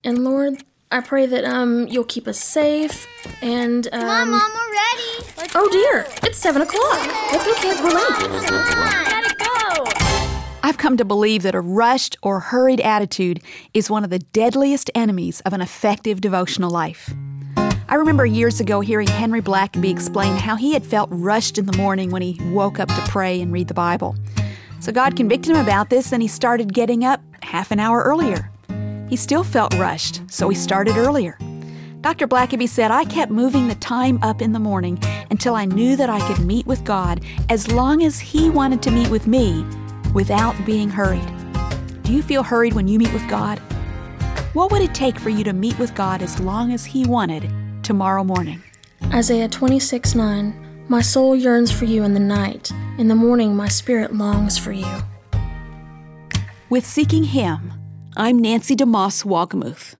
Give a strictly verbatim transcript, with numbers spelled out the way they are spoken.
And Lord, I pray that um you'll keep us safe and um. Come on, Mom, we're ready. Let's oh go. dear, it's seven o'clock. Let's go, kids. We're late. Come on. Gotta go. I've come to believe that a rushed or hurried attitude is one of the deadliest enemies of an effective devotional life. I remember years ago hearing Henry Blackaby explain how he had felt rushed in the morning when he woke up to pray and read the Bible. So God convicted him about this, and he started getting up half an hour earlier. He still felt rushed, so he started earlier. Doctor Blackaby said, I kept moving the time up in the morning until I knew that I could meet with God as long as He wanted to meet with me without being hurried. Do you feel hurried when you meet with God? What would it take for you to meet with God as long as He wanted tomorrow morning? Isaiah twenty-six nine. My soul yearns for you in the night. In the morning, my spirit longs for you. With Seeking Him, I'm Nancy DeMoss Wolgemuth.